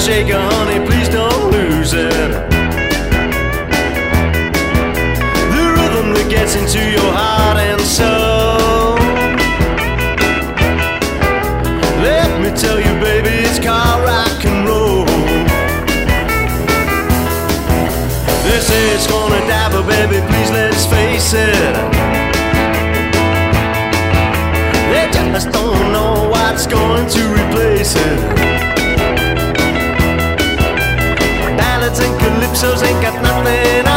shaker, honey, please don't lose it. The rhythm that gets into your heart and soul. Let me tell you, baby, it's called rock and roll. They say it's gonna die, but baby, please let's face it. They just don't know what's going to replace it. Ballads and calypsos ain't got nothing on